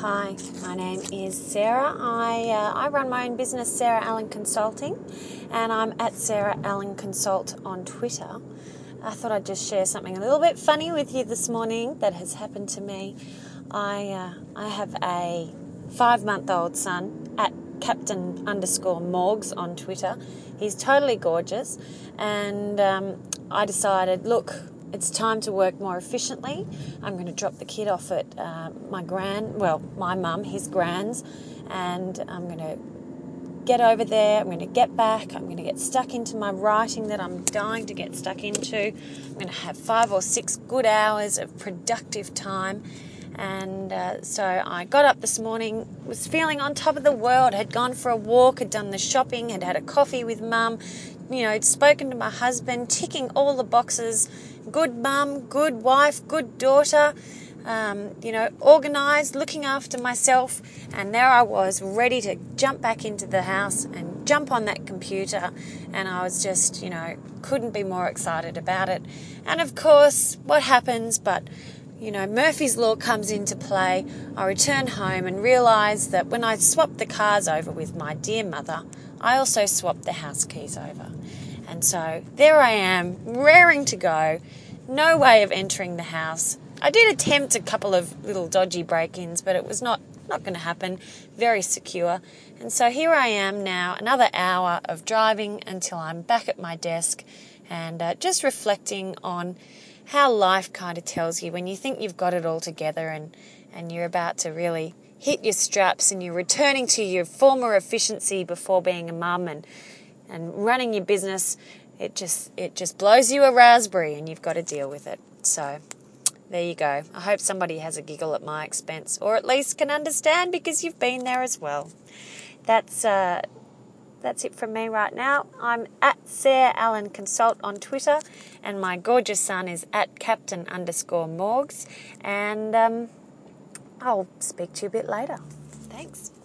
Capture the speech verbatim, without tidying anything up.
Hi, my name is Sarah. I uh, I run my own business, Sarah Allen Consulting, and I'm at Sarah Allen Consult on Twitter. I thought I'd just share something a little bit funny with you this morning that has happened to me. I uh, I have a five-month-old son at Captain underscore Morgs on Twitter. He's totally gorgeous, and um, I decided, look, it's time to work more efficiently. I'm going to drop the kid off at uh, my gran, well, my mum, his gran's, and I'm going to get over there. I'm going to get back. I'm going to get stuck into my writing that I'm dying to get stuck into. I'm going to have five or six good hours of productive time. And uh, so I got up this morning, was feeling on top of the world, had gone for a walk, had done the shopping, had had a coffee with mum, you know, had spoken to my husband, ticking all the boxes. Good mum, good wife, good daughter, um, you know, organised, looking after myself. And there I was, ready to jump back into the house and jump on that computer. And I was just, you know, couldn't be more excited about it. And of course, what happens, but, you know, Murphy's Law comes into play. I return home and realise that when I swapped the cars over with my dear mother, I also swapped the house keys over. And so there I am, raring to go, no way of entering the house. I did attempt a couple of little dodgy break-ins, but it was not, not going to happen, very secure. And so here I am now, another hour of driving until I'm back at my desk and uh, just reflecting on how life kind of tells you when you think you've got it all together and, and you're about to really hit your straps and you're returning to your former efficiency before being a mum and and running your business, it just it just blows you a raspberry and you've got to deal with it. So there you go. I hope somebody has a giggle at my expense, or at least can understand because you've been there as well. That's uh, that's it from me right now. I'm at Sarah Allen Consult on Twitter, and my gorgeous son is at Captain underscore Morgs, and um, I'll speak to you a bit later. Thanks.